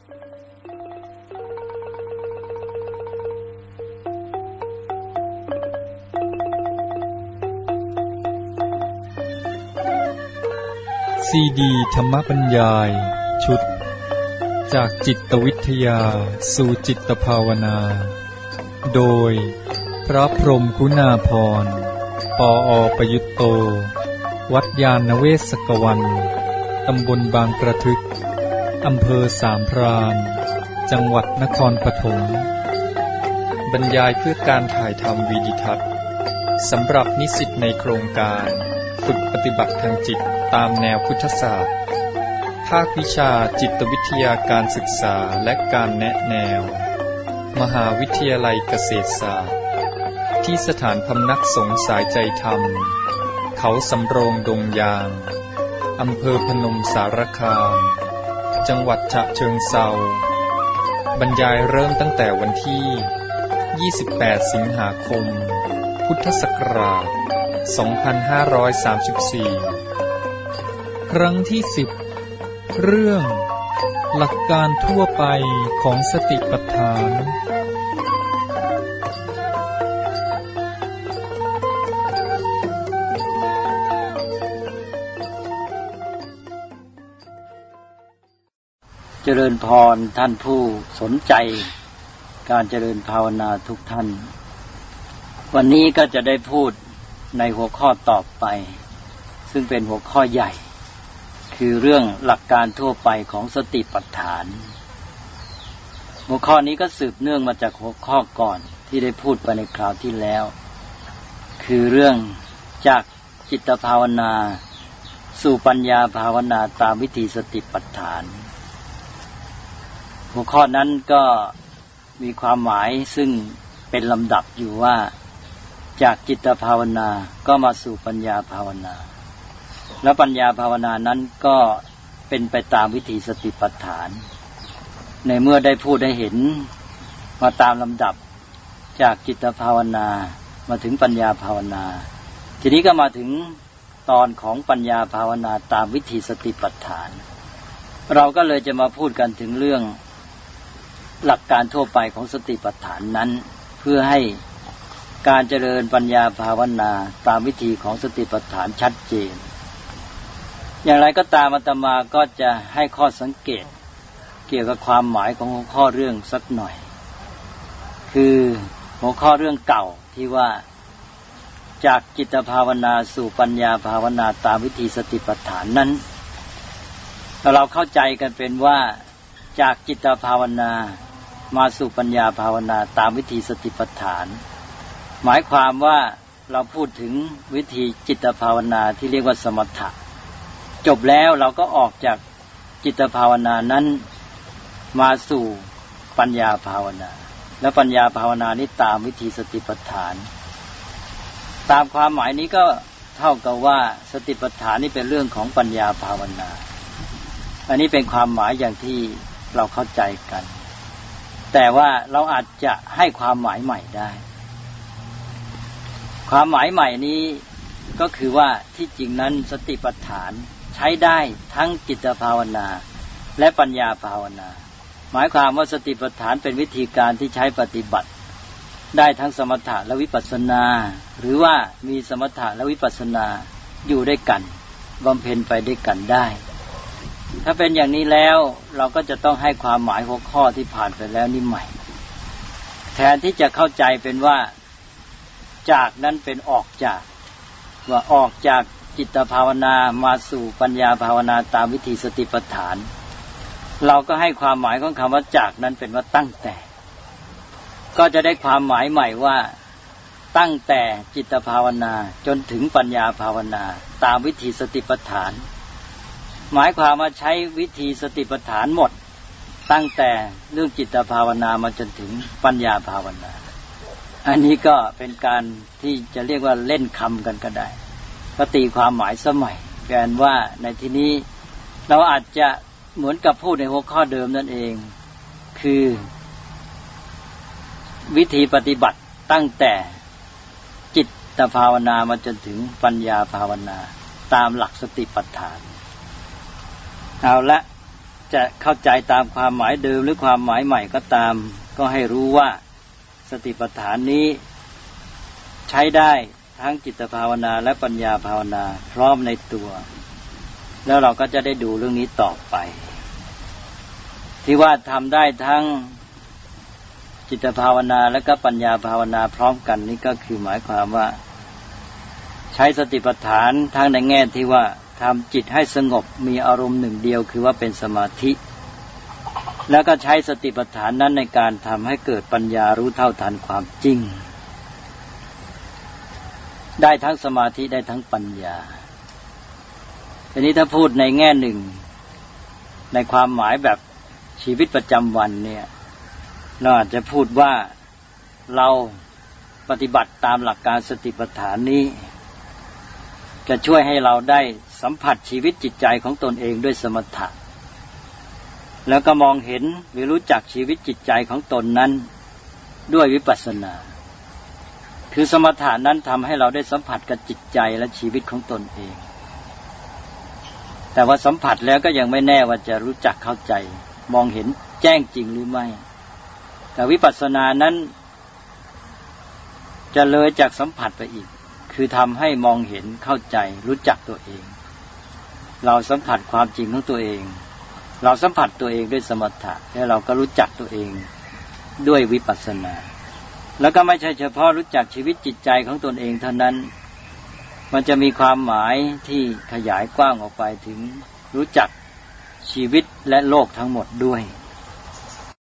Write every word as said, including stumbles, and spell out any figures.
ซีดีธรรมบรรยายชุดจากจิตวิทยาสู่จิตภาวนาโดยพระพรหมคุณาภรณ์ปออประยุตโตวัดยาณเวศกวันตำบลบางกระทึกอำเภอสามพรานจังหวัดนครปฐมบรรยายเพื่อการถ่ายทำวิดิทัศน์สำหรับนิสิตในโครงการฝึกปฏิบัติทางจิตตามแนวพุทธศาสตร์ภาควิชาจิตวิทยาการศึกษาและการแนะแนวมหาวิทยาลัยเกษตรศาสตร์ที่สถานพำนักสงฆ์สายใจธรรมเขาสำโรงดงยางอำเภอพนมสารคามจังหวัดฉะเชิงเทราบรรยายเริ่มตั้งแต่วันที่ยี่สิบแปดสิงหาคมพุทธศักราชสองพันห้าร้อยสามสิบสี่ครั้งที่สิบเรื่องหลักการทั่วไปของสติปัฏฐานเจริญพรท่านผู้สนใจการเจริญภาวนาทุกท่านวันนี้ก็จะได้พูดในหัวข้อต่อไปซึ่งเป็นหัวข้อใหญ่คือเรื่องหลักการทั่วไปของสติปัฏฐานหัวข้อนี้ก็สืบเนื่องมาจากหัวข้อก่อนที่ได้พูดไปในคราวที่แล้วคือเรื่องจากจิตภาวนาสู่ปัญญาภาวนาตามวิธีสติปัฏฐานหัวข้อนั้นก็มีความหมายซึ่งเป็นลำดับอยู่ว่าจากจิตภาวนาก็มาสู่ปัญญาภาวนาและปัญญาภาวนานั้นก็เป็นไปตามวิธีสติปัฏฐานในเมื่อได้พูดได้เห็นมาตามลำดับจากจิตภาวนามาถึงปัญญาภาวนาทีนี้ก็มาถึงตอนของปัญญาภาวนาตามวิธีสติปัฏฐานเราก็เลยจะมาพูดกันถึงเรื่องหลักการทั่วไปของสติปัฏฐานนั้นเพื่อให้การเจริญปัญญาภาวนาตามวิธีของสติปัฏฐานชัดเจนอย่างไรก็ตามอาตมาก็จะให้ข้อสังเกตเกี่ยวกับความหมายของหัวข้อเรื่องสักหน่อยคือหัวข้อเรื่องเก่าที่ว่าจากจิตภาวนาสู่ปัญญาภาวนาตามวิธีสติปัฏฐานนั้นเราเข้าใจกันเป็นว่าจากจิตภาวนามาสู่ปัญญาภาวนาตามวิธีสติปัฏฐานหมายความว่าเราพูดถึงวิธีจิตภาวนาที่เรียกว่าสมถะจบแล้วเราก็ออกจากจิตภาวนานั้นมาสู่ปัญญาภาวนาและปัญญาภาวนานี้ตามวิธีสติปัฏฐานตามความหมายนี้ก็เท่ากับว่าสติปัฏฐานนี่เป็นเรื่องของปัญญาภาวนาอันนี้เป็นความหมายอย่างที่เราเข้าใจกันแต่ว่าเราอาจจะให้ความหมายใหม่ได้ความหมายใหม่นี้ก็คือว่าที่จริงนั้นสติปัฏฐานใช้ได้ทั้งจิตภาวนาและปัญญาภาวนาหมายความว่าสติปัฏฐานเป็นวิธีการที่ใช้ปฏิบัติได้ทั้งสมถะและวิปัสสนาหรือว่ามีสมถะและวิปัสสนาอยู่ด้วยกันบำเพ็ญไปด้วยกันได้ถ้าเป็นอย่างนี้แล้วเราก็จะต้องให้ความหมายหัวข้อที่ผ่านไปแล้วนี่ใหม่แทนที่จะเข้าใจเป็นว่าจากนั้นเป็นออกจากว่าออกจากจิตภาวนามาสู่ปัญญาภาวนาตามวิธีสติปัฏฐานเราก็ให้ความหมายของคำว่าจากนั้นเป็นว่าตั้งแต่ก็จะได้ความหมายใหม่ว่าตั้งแต่จิตภาวนาจนถึงปัญญาภาวนาตามวิธีสติปัฏฐานหมายความว่าใช้วิธีสติปัฏฐานหมดตั้งแต่เรื่องจิตภาวนามาจนถึงปัญญาภาวนาอันนี้ก็เป็นการที่จะเรียกว่าเล่นคำกันก็ได้ก็ตีความหมายสมัยแปลว่าในที่นี้เราอาจจะเหมือนกับพูดในหัวข้อเดิมนั่นเองคือวิธีปฏิบัติตั้งแต่จิตภาวนามาจนถึงปัญญาภาวนาตามหลักสติปัฏฐานเอาละจะเข้าใจตามความหมายเดิมหรือความหมายใหม่ก็ตามก็ให้รู้ว่าสติปัฏฐานนี้ใช้ได้ทั้งจิตภาวนาและปัญญาภาวนาพร้อมในตัวแล้วเราก็จะได้ดูเรื่องนี้ต่อไปที่ว่าทำได้ทั้งจิตภาวนาและก็ปัญญาภาวนาพร้อมกันนี่ก็คือหมายความว่าใช้สติปัฏฐานทั้งในแง่ที่ว่าทำจิตให้สงบมีอารมณ์หนึ่งเดียวคือว่าเป็นสมาธิแล้วก็ใช้สติปัฏฐานนั้นในการทำให้เกิดปัญญารู้เท่าทันความจริงได้ทั้งสมาธิได้ทั้งปัญญาทีนี้ถ้าพูดในแง่หนึ่งในความหมายแบบชีวิตประจำวันเนี่ยเราอาจจะพูดว่าเราปฏิบัติตามหลักการสติปัฏฐานนี้จะช่วยให้เราได้สัมผัสชีวิตจิตใจของตนเองด้วยสมถะแล้วก็มองเห็นหรือรู้จักชีวิตจิตใจของตนนั้นด้วยวิปัสสนาคือสมถะนั้นทำให้เราได้สัมผัสกับจิตใจและชีวิตของตนเองแต่ว่าสัมผัสแล้วก็ยังไม่แน่ว่าจะรู้จักเข้าใจมองเห็นแจ้งจริงหรือไม่แต่วิปัสสนานั้นจะเลยจากสัมผัสไปอีกคือทำให้มองเห็นเข้าใจรู้จักตัวเองเราสัมผัสความจริงของตัวเองเราสัมผัสตัวเองด้วยสมถะแล้วเราก็รู้จักตัวเองด้วยวิปัสสนาแล้วก็ไม่ใช่เฉพาะรู้จักชีวิตจิตใจของตนเองเท่านั้นมันจะมีความหมายที่ขยายกว้างออกไปถึงรู้จักชีวิตและโลกทั้งหมดด้วย